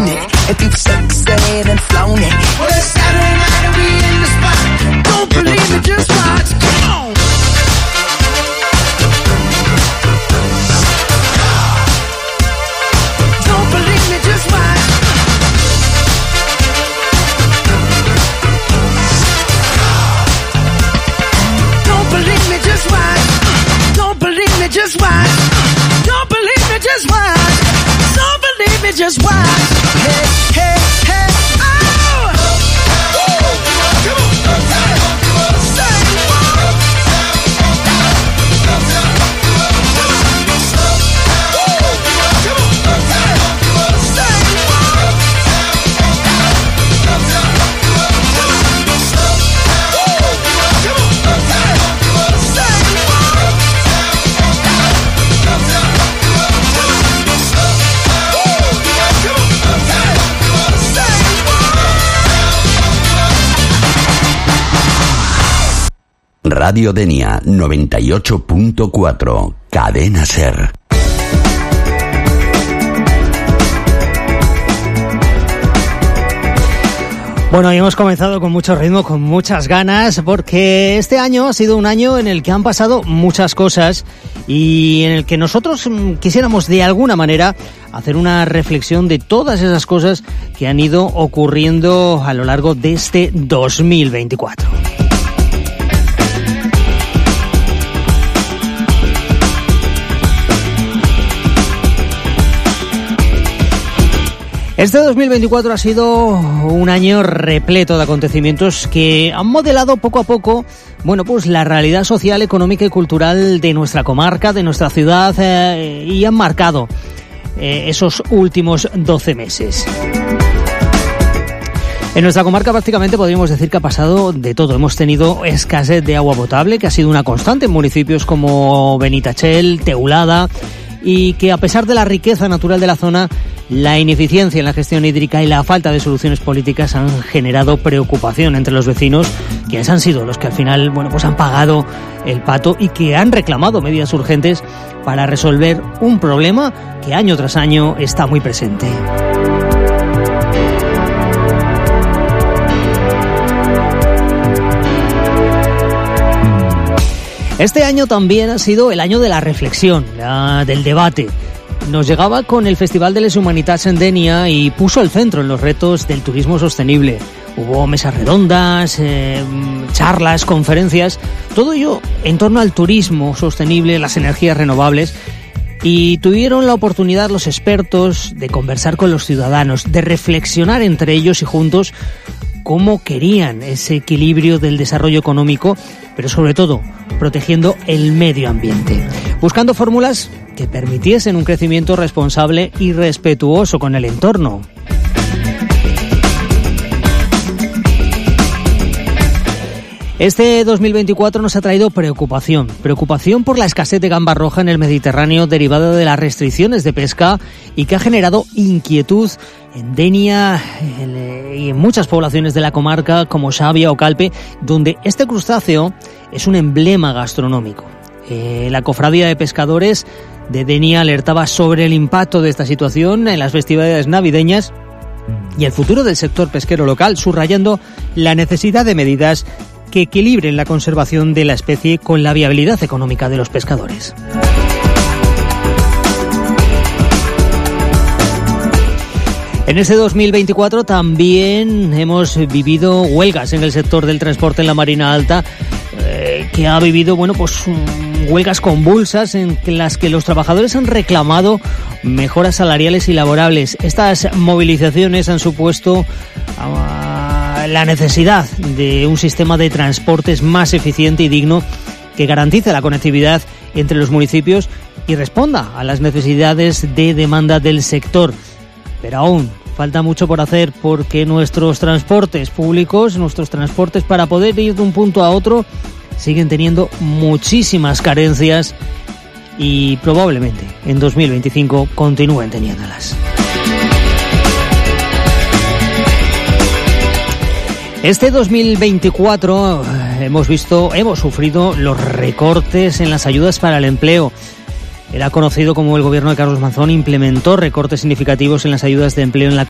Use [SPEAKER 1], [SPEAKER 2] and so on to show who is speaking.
[SPEAKER 1] it. If you've sexed and flown it. Well, it's Saturday night and we in the spot. Don't believe me, just watch. Come on. Don't believe me, just watch. Don't believe me, just watch. Don't believe me, just watch. Don't believe me, just watch. Don't believe me, just watch. Hey, hey, hey, oh! Come on, say what?
[SPEAKER 2] Radio Denia 98.4, Cadena Ser.
[SPEAKER 3] Bueno, y hemos comenzado con mucho ritmo, con muchas ganas, porque este año ha sido un año en el que han pasado muchas cosas y en el que nosotros quisiéramos de alguna manera hacer una reflexión de todas esas cosas que han ido ocurriendo a lo largo de este 2024. Este 2024 ha sido un año repleto de acontecimientos que han modelado poco a poco, bueno, pues la realidad social, económica y cultural de nuestra comarca, de nuestra ciudad, y han marcado esos últimos 12 meses. En nuestra comarca prácticamente podríamos decir que ha pasado de todo. Hemos tenido escasez de agua potable, que ha sido una constante en municipios como Benitachell, Teulada, y que a pesar de la riqueza natural de la zona, la ineficiencia en la gestión hídrica y la falta de soluciones políticas han generado preocupación entre los vecinos, quienes han sido los que al final, bueno, pues han pagado el pato y que han reclamado medidas urgentes para resolver un problema que año tras año está muy presente. Este año también ha sido el año de la reflexión, del debate. Nos llegaba con el Festival de les Humanitats en Denia y puso el centro en los retos del turismo sostenible. Hubo mesas redondas, charlas, conferencias, todo ello en torno al turismo sostenible, las energías renovables. Y tuvieron la oportunidad los expertos de conversar con los ciudadanos, de reflexionar entre ellos y juntos cómo querían ese equilibrio del desarrollo económico, pero sobre todo protegiendo el medio ambiente, buscando fórmulas que permitiesen un crecimiento responsable y respetuoso con el entorno. Este 2024 nos ha traído preocupación por la escasez de gamba roja en el Mediterráneo derivada de las restricciones de pesca y que ha generado inquietud en Denia y en muchas poblaciones de la comarca como Xàbia o Calpe, donde este crustáceo es un emblema gastronómico. La cofradía de pescadores de Denia alertaba sobre el impacto de esta situación en las festividades navideñas y el futuro del sector pesquero local, subrayando la necesidad de medidas que equilibren la conservación de la especie con la viabilidad económica de los pescadores. En este 2024 también hemos vivido huelgas en el sector del transporte en la Marina Alta, que ha vivido, bueno, pues huelgas convulsas en las que los trabajadores han reclamado mejoras salariales y laborables. Estas movilizaciones han supuesto la necesidad de un sistema de transportes más eficiente y digno que garantice la conectividad entre los municipios y responda a las necesidades de demanda del sector. Pero aún falta mucho por hacer porque nuestros transportes públicos, nuestros transportes para poder ir de un punto a otro, siguen teniendo muchísimas carencias y probablemente en 2025 continúen teniéndolas. Este 2024 hemos sufrido los recortes en las ayudas para el empleo. Era conocido como el gobierno de Carlos Manzón implementó recortes significativos en las ayudas de empleo en la